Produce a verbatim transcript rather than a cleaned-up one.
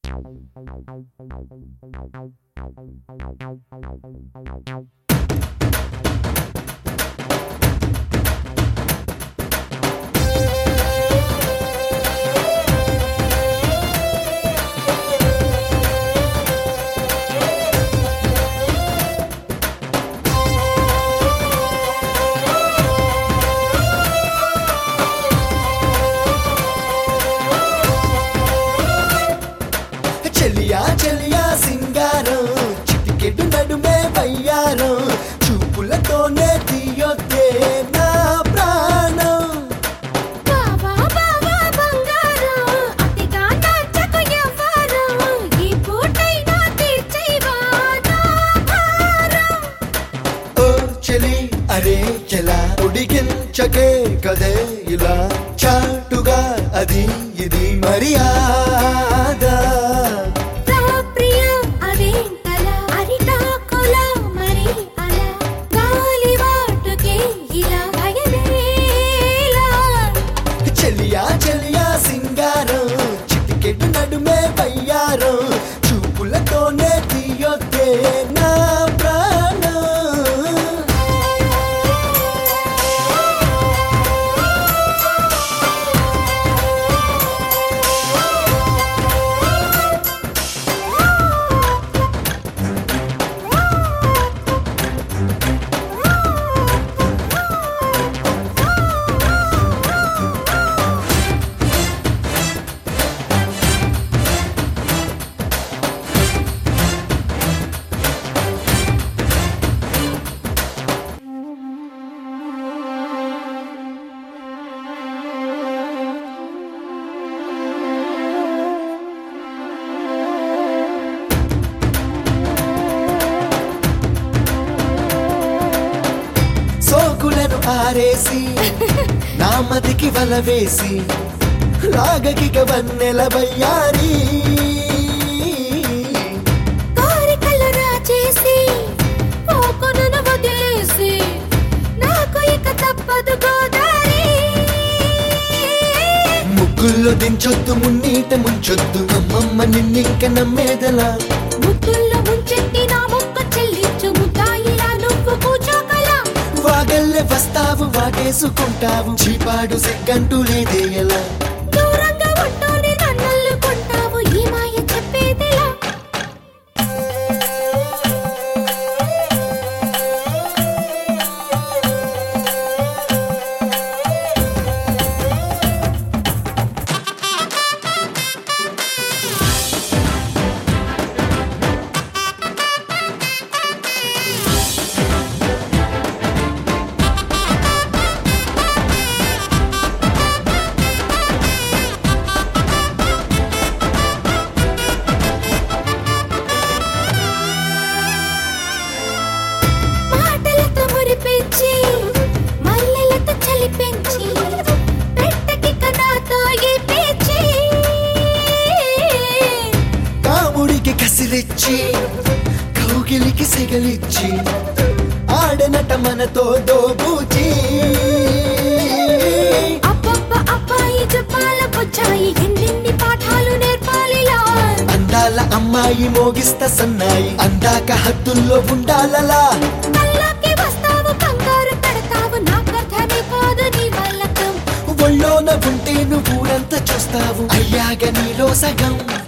చెలియా చెలియా సింగారం చిటికెడు నడుమే వయ్యారం చూపులతోనే తీయొద్దే నా ప్రాణం బావా బావా బంగారం అతిగా నాచకు ఎవ్వరం ఈ పూటైనా తీర్చేవా నా భారం ఓ చెలి అరే చెలా ఉడికించకే కదే ఇలా చాటుగా అది ఇది మర్యాద చెలియా చెలియా సింగారం చిటికెడు నడుమే వయ్యారం చూపులతోనే తీయొద్దే నా ప్రాణం సోకులను ఆరేసి నా మదికి వల వేసి రాగకిక వన్నెల వయ్యారి కోరికలు రాచేసి పోకొనను వదిలేసి నాకు ఇక తప్పదు గోదారి ముగ్గుల్లో దించొద్దు మున్నీట ముంచొద్దు అమ్మమ్మ నిన్నింక నమ్మేదలా ముద్దుల్లో ముంచెత్తి నా ముక్క చెల్లించు ముద్దాయిలా నువ్వు కూచోకలా వాగల్లే వస్తావు వాటేసుకుంటావు చీపాడు సిగ్గంటూ లేదే ఎలా దూరంగా ఉంటూనే నన్నల్లుకుంటావు ఈ మాయ చెప్పేదిలా మాటలతో మురిపించి మల్లెలతో చలిపించి పెట్టకిక నాతో ఈ పేచి కాముడికి కసిరిచ్చి కౌగిలికి సిగలిచ్చి ఆడనట మనతో దోబూచి అబ్బబ్బ అబ్బాయి చెప్పాల బొచ్చాయి ఎన్నెన్ని పాఠాలు నేర్పాలిలా అందాల అమ్మాయి మోగిస్త సన్నాయి అందాక హద్దుల్లో ఉండాలలా కల్లోకి వస్తావు కంగారు పెడతావు నాకర్థమే కాదు నీ వాళ్ళకం ఒళ్ళోన ఉంటే నువ్వు ఊరంతా చూస్తావు అయ్యాక నీలో సగం